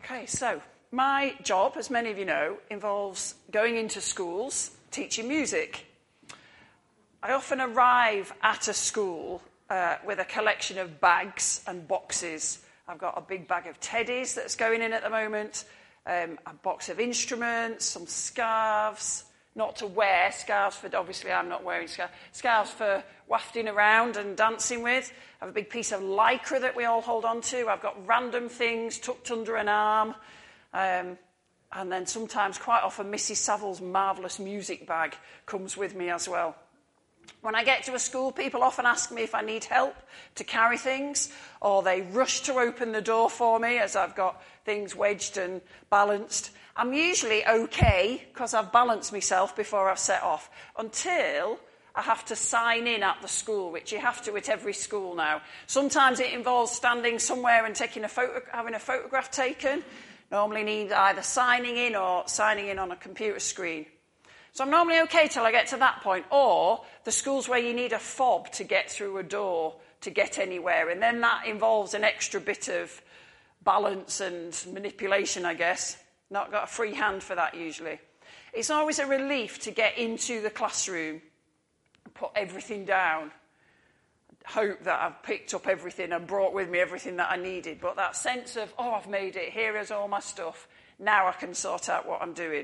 Okay, so my job, as many of you know, involves going into schools, teaching music. I often arrive at a school with a collection of bags and boxes. I've got a big bag of teddies that's going in at the moment, a box of instruments, some scarves, not to wear, scarves for, obviously I'm not wearing scarves, scarves for wafting around and dancing with. I have a big piece of lycra that we all hold on to. I've got random things tucked under an arm. And then sometimes, quite often, Mrs. Saville's marvellous music bag comes with me as well. When I get to a school, people often ask me if I need help to carry things, or they rush to open the door for me as I've got things wedged and balanced. I'm usually okay because I've balanced myself before I've set off, until I have to sign in at the school, which you have to at every school now. Sometimes it involves standing somewhere and taking having a photograph taken. Normally need either signing in or signing in on a computer screen. So I'm normally okay till I get to that point, or the schools where you need a fob to get through a door to get anywhere, and then that involves an extra bit of balance and manipulation, I guess. Not got a free hand for that usually. It's always a relief to get into the classroom and put everything down. Hope that I've picked up everything and brought with me everything that I needed. But that sense of, oh, I've made it, here is all my stuff, now I can sort out what I'm doing.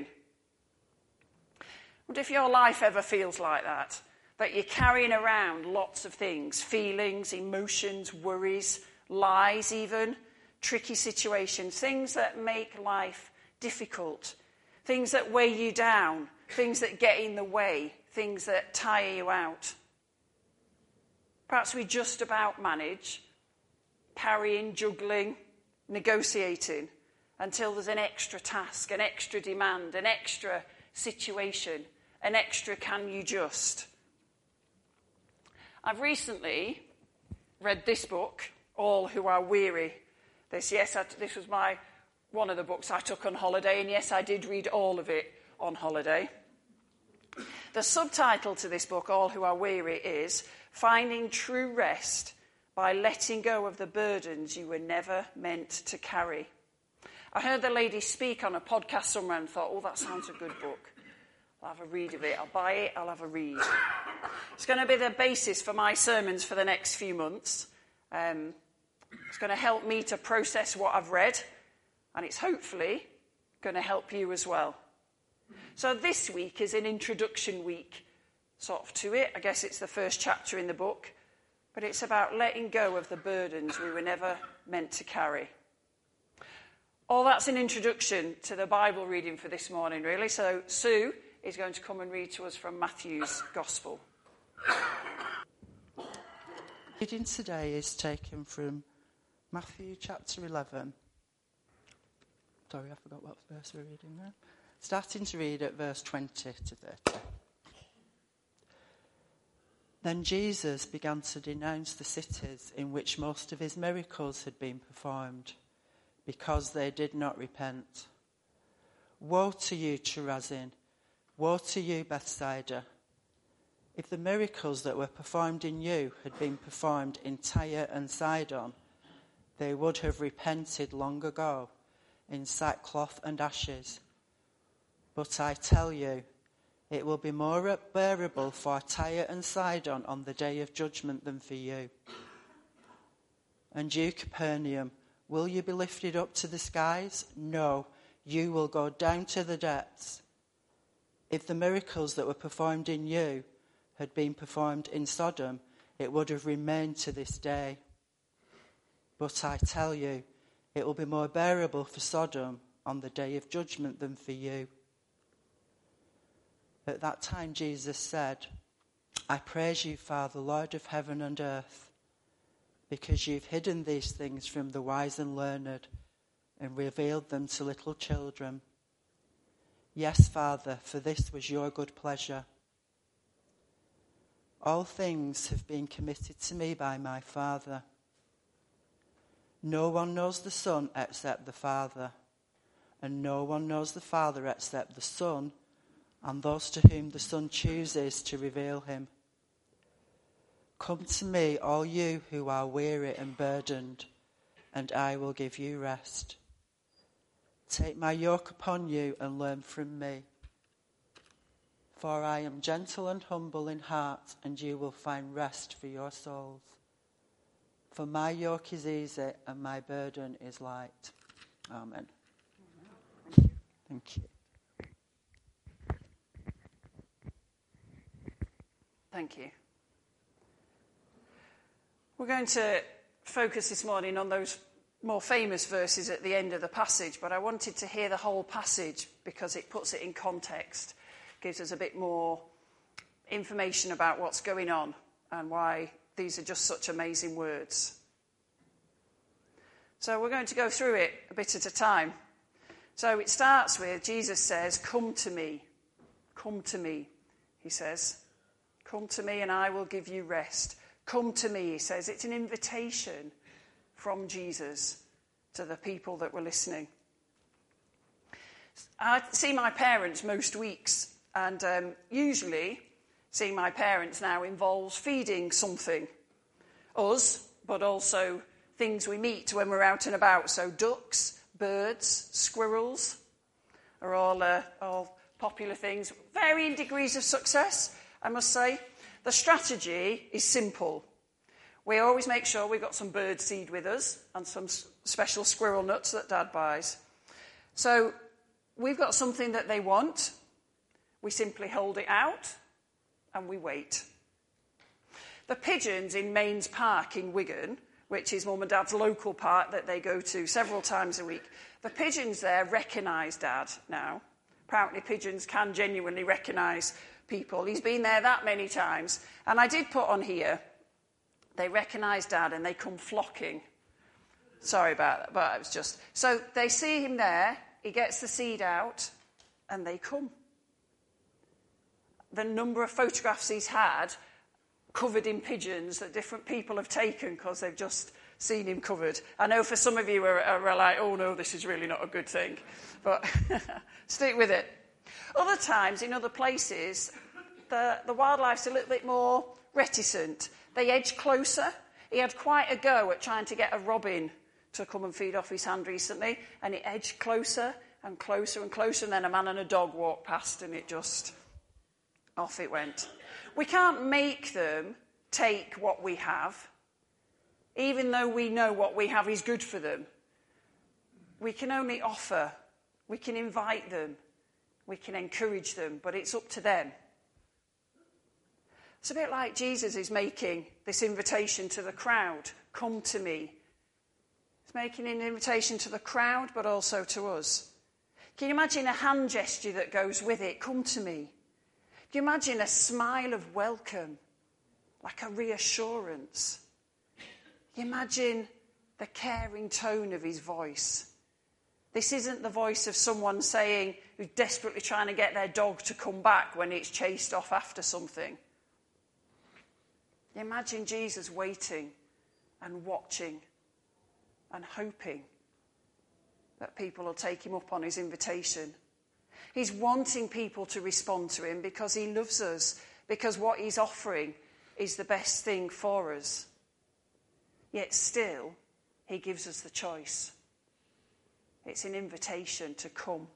What if your life ever feels like that? That you're carrying around lots of things, feelings, emotions, worries, lies even, tricky situations, things that make life difficult, things that weigh you down, things that get in the way, things that tire you out. Perhaps we just about manage carrying, juggling, negotiating until there's an extra task, an extra demand, an extra situation, an extra can you just. I've recently read this book, All Who Are Weary. This was one of the books I took on holiday, and yes, I did read all of it on holiday. The subtitle to this book, All Who Are Weary, is Finding True Rest by Letting Go of the Burdens You Were Never Meant to Carry. I heard the lady speak on a podcast somewhere and thought, oh, that sounds a good book. I'll have a read of it. I'll buy it. I'll have a read. It's going to be the basis for my sermons for the next few months. It's going to help me to process what I've read, and it's hopefully going to help you as well. So this week is an introduction week sort of to it. I guess it's the first chapter in the book, but it's about letting go of the burdens we were never meant to carry. All that's an introduction to the Bible reading for this morning, really. So Sue is going to come and read to us from Matthew's Gospel. Reading today is taken from Matthew chapter 11. Sorry, I forgot what verse we're reading now. Starting to read at verse 20 to 30. Then Jesus began to denounce the cities in which most of his miracles had been performed, because they did not repent. Woe to you, Chorazin! Woe to you, Bethsaida! If the miracles that were performed in you had been performed in Tyre and Sidon, they would have repented long ago in sackcloth and ashes. But I tell you, it will be more bearable for Tyre and Sidon on the day of judgment than for you. And you, Capernaum, will you be lifted up to the skies? No, you will go down to the depths. If the miracles that were performed in you had been performed in Sodom, it would have remained to this day. But I tell you, it will be more bearable for Sodom on the day of judgment than for you. At that time Jesus said, I praise you, Father, Lord of heaven and earth, because you've hidden these things from the wise and learned and revealed them to little children. Yes, Father, for this was your good pleasure. All things have been committed to me by my Father. No one knows the Son except the Father, and no one knows the Father except the Son, and those to whom the Son chooses to reveal him. Come to me, all you who are weary and burdened, and I will give you rest. Take my yoke upon you and learn from me. For I am gentle and humble in heart, and you will find rest for your souls. For my yoke is easy and my burden is light. Amen. Thank you. Thank you. We're going to focus this morning on those more famous verses at the end of the passage, but I wanted to hear the whole passage because it puts it in context, gives us a bit more information about what's going on and why these are just such amazing words. So we're going to go through it a bit at a time. So it starts with, Jesus says, come to me, he says. Come to me and I will give you rest. Come to me, he says. It's an invitation from Jesus to the people that were listening. I see my parents most weeks, and usually seeing my parents now involves feeding something. Us, but also things we meet when we're out and about. So ducks, birds, squirrels are all popular things. Varying degrees of success, I must say. The strategy is simple. We always make sure we've got some bird seed with us and some special squirrel nuts that Dad buys. So we've got something that they want. We simply hold it out and we wait. The pigeons in Mains Park in Wigan, which is Mum and Dad's local park that they go to several times a week, the pigeons there recognise Dad now. Apparently pigeons can genuinely recognise people. He's been there that many times. And I did put on here, they recognise Dad and they come flocking. Sorry about that, but it was just... So they see him there, he gets the seed out, and they come. The number of photographs he's had covered in pigeons that different people have taken because they've just seen him covered. I know for some of you are like, oh no, this is really not a good thing. But stick with it. Other times, in other places, the wildlife's a little bit more reticent. They edge closer. He had quite a go at trying to get a robin to come and feed off his hand recently, and it edged closer and closer and closer, and then a man and a dog walked past, and it just... off it went. We can't make them take what we have, even though we know what we have is good for them. We can only offer. We can invite them. We can encourage them, but it's up to them. It's a bit like Jesus is making this invitation to the crowd. Come to me. He's making an invitation to the crowd, but also to us. Can you imagine a hand gesture that goes with it? Come to me. Can you imagine a smile of welcome, like a reassurance? Can you imagine the caring tone of his voice? This isn't the voice of someone saying, who's desperately trying to get their dog to come back when it's chased off after something. You imagine Jesus waiting and watching and hoping that people will take him up on his invitation. He's wanting people to respond to him because he loves us, because what he's offering is the best thing for us. Yet still, he gives us the choice. It's an invitation to come.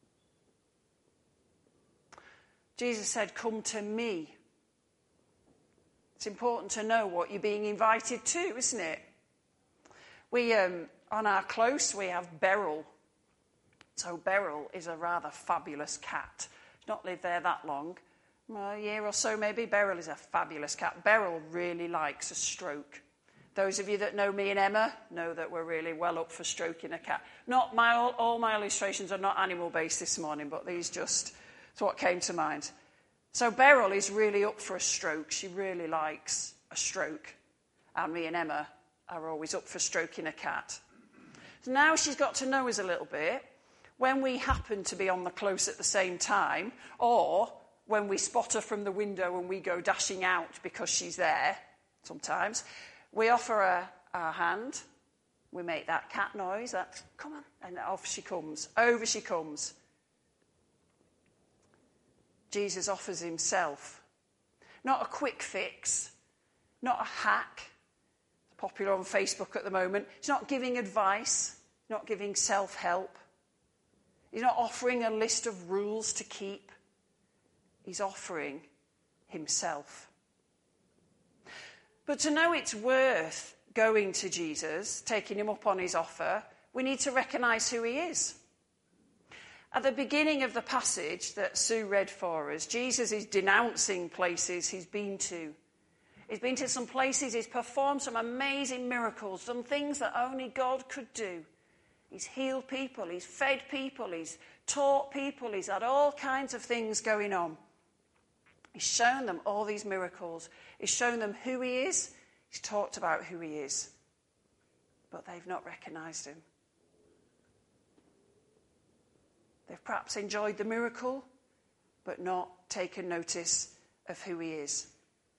Jesus said, come to me. It's important to know what you're being invited to, isn't it? We, on our close, we have Beryl. So Beryl is a rather fabulous cat. She's not lived there that long. A year or so maybe. Beryl is a fabulous cat. Beryl really likes a stroke. Those of you that know me and Emma know that we're really well up for stroking a cat. All my illustrations are not animal-based this morning, but these just, it's what came to mind. So Beryl is really up for a stroke. She really likes a stroke. And me and Emma are always up for stroking a cat. So now she's got to know us a little bit. When we happen to be on the close at the same time, or when we spot her from the window and we go dashing out because she's there, sometimes, we offer her our hand. We make that cat noise, that, come on, and off she comes. Over she comes. Jesus offers himself. Not a quick fix, not a hack. It's popular on Facebook at the moment. He's not giving advice, not giving self-help. He's not offering a list of rules to keep. He's offering himself. But to know it's worth going to Jesus, taking him up on his offer, we need to recognise who he is. At the beginning of the passage that Sue read for us, Jesus is denouncing places he's been to. He's been to some places, he's performed some amazing miracles, some things that only God could do. He's healed people, he's fed people, he's taught people, he's had all kinds of things going on. He's shown them all these miracles. He's shown them who he is. He's talked about who he is. But they've not recognised him. They've perhaps enjoyed the miracle, but not taken notice of who he is.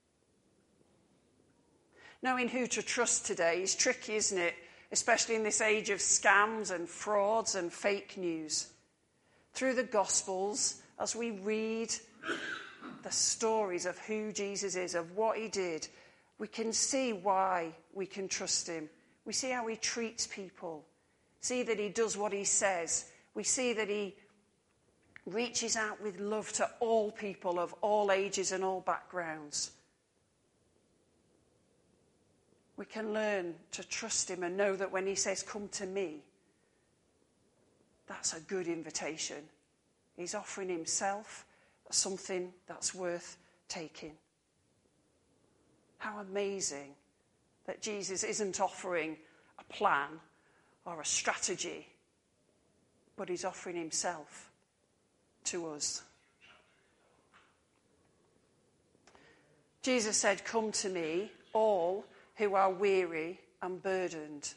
Knowing who to trust today is tricky, isn't it? Especially in this age of scams and frauds and fake news. Through the Gospels, as we read the stories of who Jesus is, of what he did, we can see why we can trust him. We see how he treats people. See that he does what he says. We see that he reaches out with love to all people of all ages and all backgrounds. We can learn to trust him and know that when he says, "Come to me," that's a good invitation. He's offering himself something that's worth taking. How amazing that Jesus isn't offering a plan or a strategy, but he's offering himself to us. Jesus said, "Come to me, all who are weary and burdened."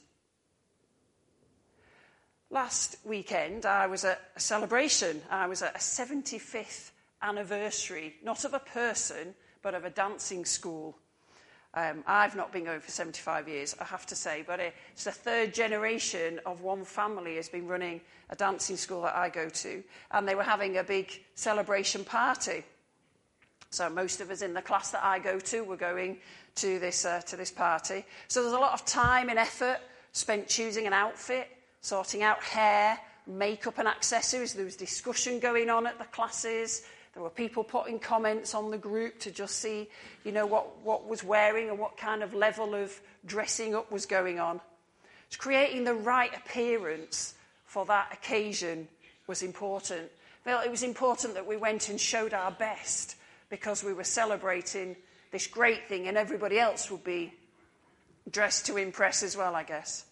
Last weekend, I was at a celebration. I was at a 75th anniversary, not of a person, but of a dancing school. I've not been going for 75 years, I have to say, but it's the third generation of one family has been running a dancing school that I go to, and they were having a big celebration party. So most of us in the class that I go to were going to this party. So there's a lot of time and effort spent choosing an outfit, sorting out hair, makeup and accessories. There was discussion going on at the classes. There were people putting comments on the group to just see, what was wearing and what kind of level of dressing up was going on. It's creating the right appearance for that occasion was important. Well, it was important that we went and showed our best because we were celebrating this great thing and everybody else would be dressed to impress as well, I guess.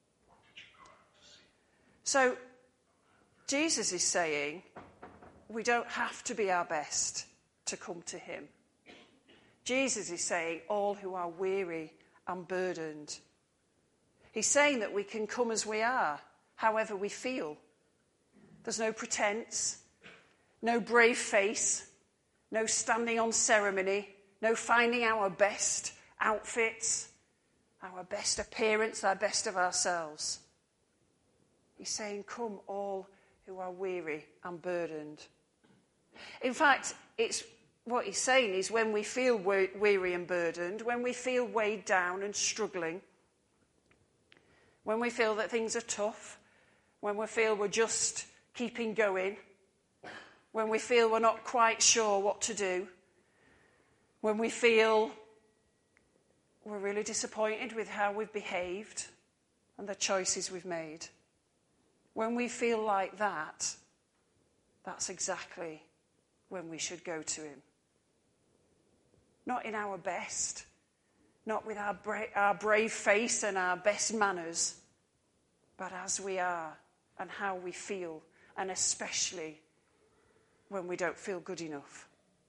So Jesus is saying we don't have to be our best to come to him. Jesus is saying all who are weary and burdened. He's saying that we can come as we are, however we feel. There's no pretense, no brave face, no standing on ceremony, no finding our best outfits, our best appearance, our best of ourselves. He's saying, come all who are weary and burdened. In fact, it's what he's saying is when we feel weary and burdened, when we feel weighed down and struggling, when we feel that things are tough, when we feel we're just keeping going, when we feel we're not quite sure what to do, when we feel we're really disappointed with how we've behaved and the choices we've made, when we feel like that, that's exactly when we should go to him. Not in our best, not with our brave face and our best manners, but as we are and how we feel, and especially when we don't feel good enough.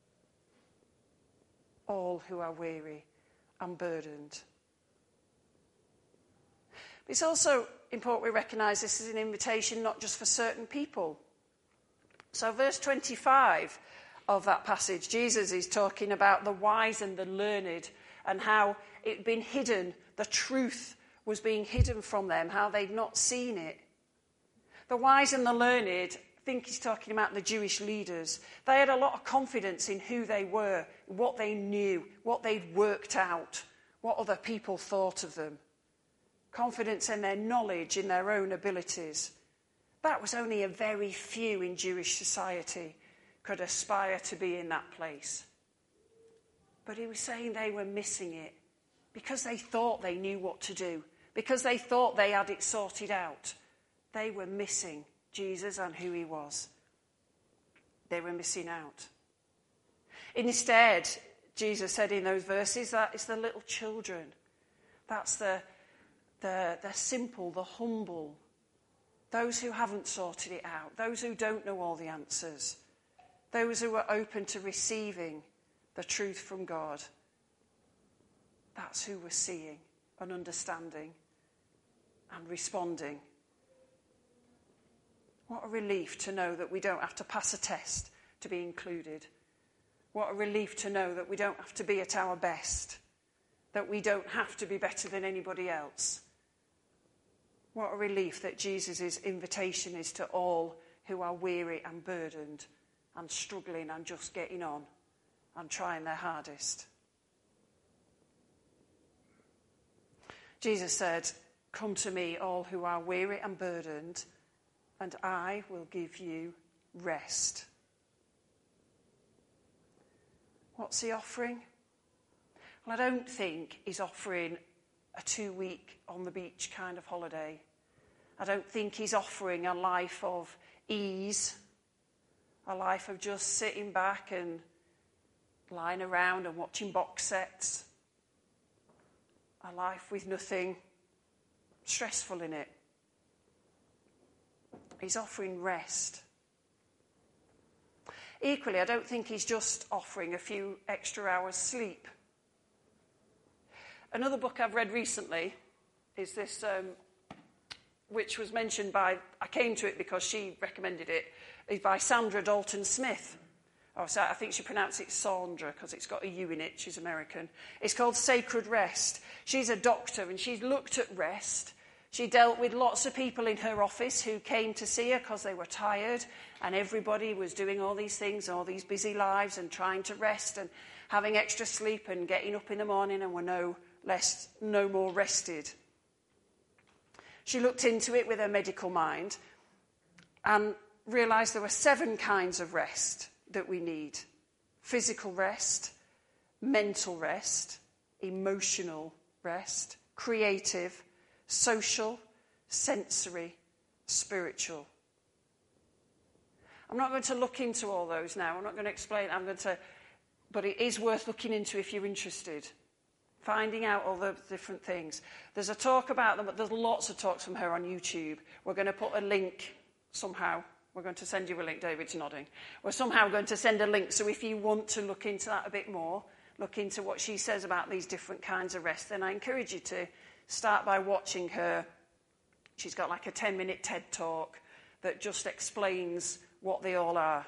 All who are weary and burdened. It's also important we recognise this is an invitation not just for certain people. So verse 25 of that passage, Jesus is talking about the wise and the learned and how it had been hidden, the truth was being hidden from them, how they'd not seen it. The wise and the learned, I think he's talking about the Jewish leaders. They had a lot of confidence in who they were, what they knew, what they'd worked out, what other people thought of them. Confidence in their knowledge, in their own abilities. That was only a very few in Jewish society could aspire to be in that place. But he was saying they were missing it because they thought they knew what to do, because they thought they had it sorted out. They were missing Jesus and who he was. They were missing out. Instead, Jesus said in those verses that it's the little children. That's the simple, the humble, those who haven't sorted it out, those who don't know all the answers, those who are open to receiving the truth from God. That's who we're seeing and understanding and responding. What a relief to know that we don't have to pass a test to be included. What a relief to know that we don't have to be at our best, that we don't have to be better than anybody else. What a relief that Jesus' invitation is to all who are weary and burdened and struggling and just getting on and trying their hardest. Jesus said, "Come to me, all who are weary and burdened, and I will give you rest." What's he offering? Well, I don't think he's offering a 2-week on the beach kind of holiday. I don't think he's offering a life of ease, a life of just sitting back and lying around and watching box sets, a life with nothing stressful in it. He's offering rest. Equally, I don't think he's just offering a few extra hours sleep. Another book I've read recently is this, which was mentioned by, I came to it because she recommended it, is by Sandra Dalton Smith. Oh, so I think she pronounced it Sandra because it's got a U in it. She's American. It's called Sacred Rest. She's a doctor and she's looked at rest. She dealt with lots of people in her office who came to see her because they were tired, and everybody was doing all these things, all these busy lives and trying to rest and having extra sleep and getting up in the morning and were no more rested. She looked into it with her medical mind and realised there were 7 kinds of rest that we need: physical rest, mental rest, emotional rest, creative, social, sensory, spiritual. I'm not going to look into all those now. I'm not going to explain. But it is worth looking into if you're interested. Finding out all the different things. There's a talk about them, but there's lots of talks from her on YouTube. We're going to put a link somehow. We're going to send you a link. David's nodding. We're somehow going to send a link. So if you want to look into that a bit more, look into what she says about these different kinds of rest, then I encourage you to start by watching her. She's got like a 10-minute TED talk that just explains what they all are.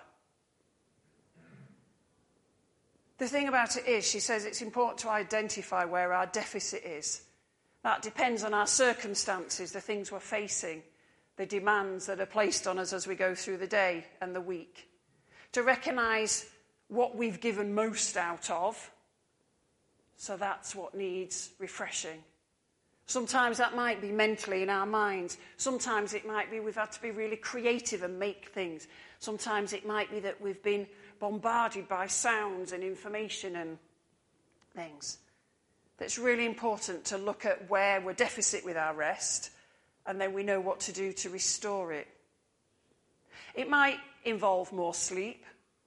The thing about it is, she says it's important to identify where our deficit is. That depends on our circumstances, the things we're facing, the demands that are placed on us as we go through the day and the week. To recognise what we've given most out of, so that's what needs refreshing. Sometimes that might be mentally in our minds. Sometimes it might be we've had to be really creative and make things. Sometimes it might be that we've been bombarded by sounds and information and things. It's really important to look at where we're deficit with our rest, and then we know what to do to restore it. It might involve more sleep,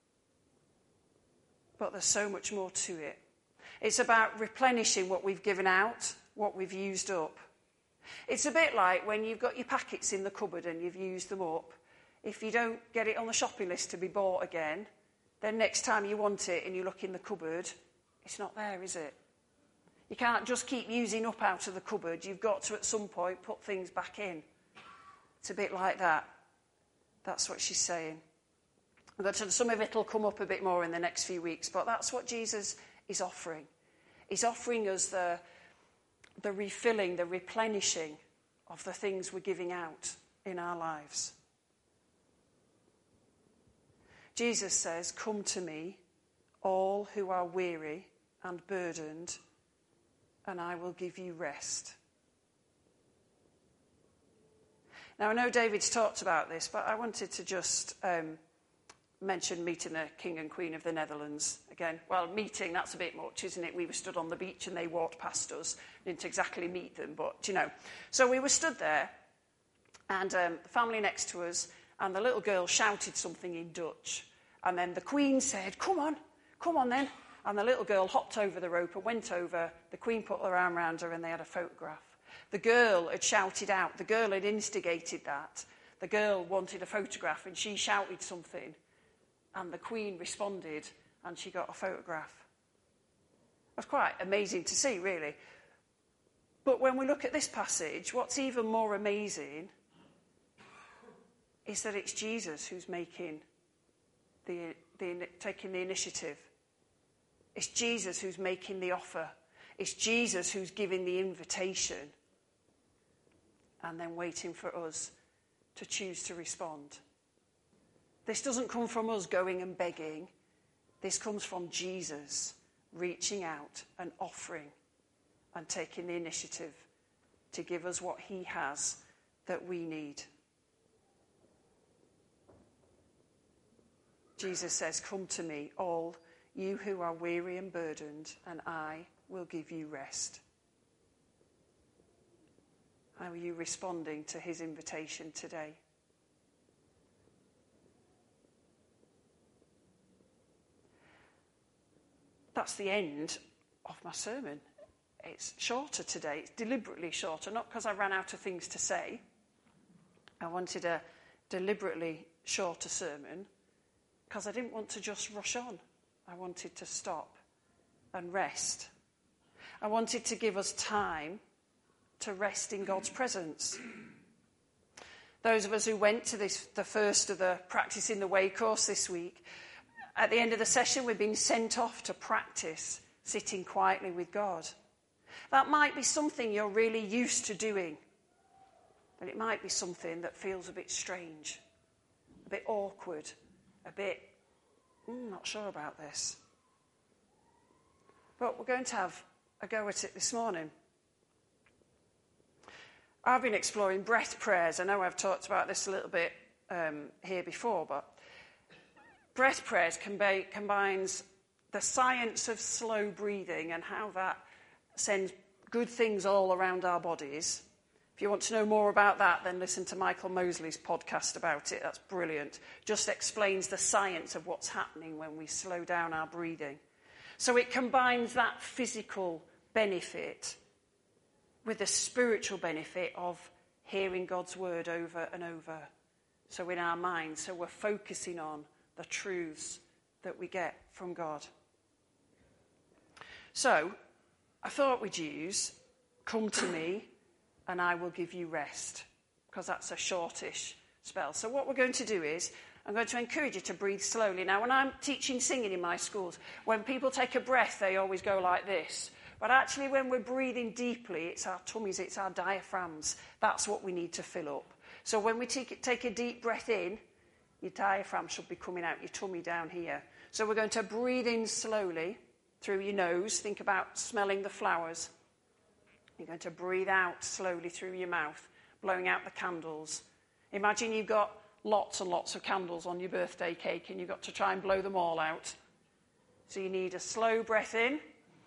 but there's so much more to it. It's about replenishing what we've given out, what we've used up. It's a bit like when you've got your packets in the cupboard and you've used them up. If you don't get it on the shopping list to be bought again, then next time you want it and you look in the cupboard, it's not there, is it? You can't just keep using up out of the cupboard. You've got to, at some point, put things back in. It's a bit like that. That's what she's saying. Some of it will come up a bit more in the next few weeks, but that's what Jesus is offering. He's offering us the refilling, the replenishing of the things we're giving out in our lives. Jesus says, "Come to me, all who are weary and burdened, and I will give you rest." Now, I know David's talked about this, but I wanted to just mention meeting the King and Queen of the Netherlands again. Well, meeting, that's a bit much, isn't it? We were stood on the beach and they walked past us. Didn't exactly meet them, but, you know. So we were stood there, and the family next to us, and the little girl shouted something in Dutch. And then the Queen said, come on then. And the little girl hopped over the rope and went over. The Queen put her arm around her and they had a photograph. The girl had shouted out. The girl had instigated that. The girl wanted a photograph and she shouted something. And the Queen responded and she got a photograph. It was quite amazing to see, really. But when we look at this passage, what's even more amazing is that it's Jesus who's taking the initiative. It's Jesus who's making the offer. It's Jesus who's giving the invitation and then waiting for us to choose to respond. This doesn't come from us going and begging. This comes from Jesus reaching out and offering and taking the initiative to give us what he has that we need. Jesus says, come to me, all you who are weary and burdened, and I will give you rest. How are you responding to his invitation today? That's the end of my sermon. It's shorter today. It's deliberately shorter, not because I ran out of things to say. I wanted a deliberately shorter sermon because I didn't want to just rush on. I wanted to stop and rest. I wanted to give us time to rest in God's presence. Those of us who went to the first of the Practice in the Way course this week, at the end of the session, we've been sent off to practice sitting quietly with God. That might be something you're really used to doing, but it might be something that feels a bit strange, a bit awkward, a bit, not sure about this. But we're going to have a go at it this morning. I've been exploring breath prayers. I know I've talked about this a little bit here before, but breath prayers combines the science of slow breathing and how that sends good things all around our bodies. If you want to know more about that, then listen to Michael Mosley's podcast about it. That's brilliant. Just explains the science of what's happening when we slow down our breathing. So it combines that physical benefit with the spiritual benefit of hearing God's word over and over. So in our minds, so we're focusing on the truths that we get from God. So I thought we'd use come to me and I will give you rest, because that's a shortish spell. So what we're going to do is I'm going to encourage you to breathe slowly. Now, when I'm teaching singing in my schools, when people take a breath, they always go like this. But actually, when we're breathing deeply, it's our tummies, it's our diaphragms. That's what we need to fill up. So when we take a deep breath in, your diaphragm should be coming out, your tummy down here. So we're going to breathe in slowly through your nose. Think about smelling the flowers. You're going to breathe out slowly through your mouth, blowing out the candles. Imagine you've got lots and lots of candles on your birthday cake and you've got to try and blow them all out. So you need a slow breath in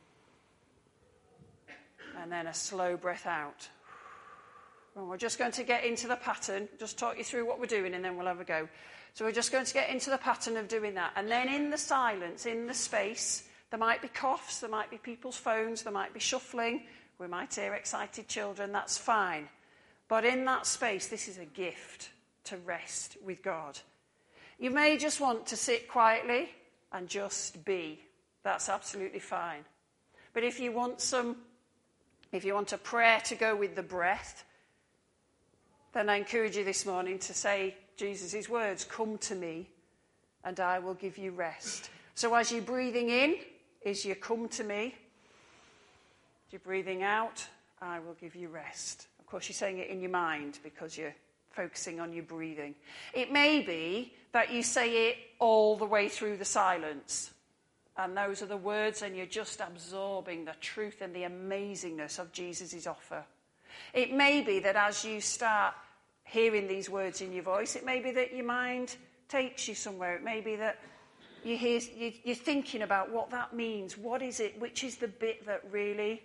and then a slow breath out. And we're just going to get into the pattern, just talk you through what we're doing and then we'll have a go. So we're just going to get into the pattern of doing that. And then in the silence, in the space, there might be coughs, there might be people's phones, there might be shuffling. We might hear excited children, that's fine. But in that space, this is a gift to rest with God. You may just want to sit quietly and just be. That's absolutely fine. But if you want a prayer to go with the breath, then I encourage you this morning to say Jesus' words, come to me and I will give you rest. So as you're breathing in, is you come to me. As you're breathing out, I will give you rest. Of course, you're saying it in your mind because you're focusing on your breathing. It may be that you say it all the way through the silence. And those are the words, and you're just absorbing the truth and the amazingness of Jesus' offer. It may be that as you start hearing these words in your voice. It may be that your mind takes you somewhere. It may be that you're thinking about what that means. What is it? Which is the bit that really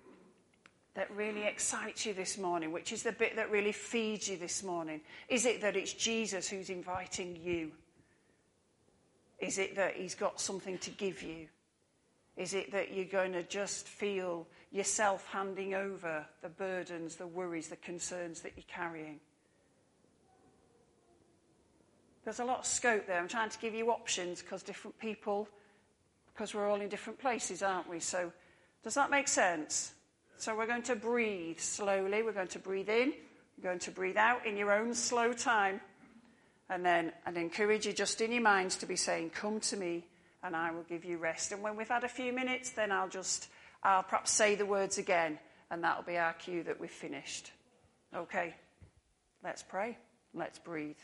excites you this morning? Which is the bit that really feeds you this morning? Is it that it's Jesus who's inviting you? Is it that he's got something to give you? Is it that you're going to just feel yourself handing over the burdens, the worries, the concerns that you're carrying? There's a lot of scope there. I'm trying to give you options because we're all in different places, aren't we? So does that make sense? So we're going to breathe slowly. We're going to breathe in. We're going to breathe out in your own slow time. And then I'd encourage you just in your minds to be saying, come to me and I will give you rest. And when we've had a few minutes, then I'll perhaps say the words again, and that'll be our cue that we've finished. Okay, let's pray. Let's breathe.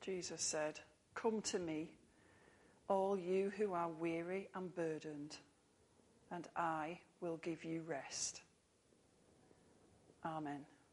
Jesus said, "Come to me, all you who are weary and burdened, and I will give you rest." Amen.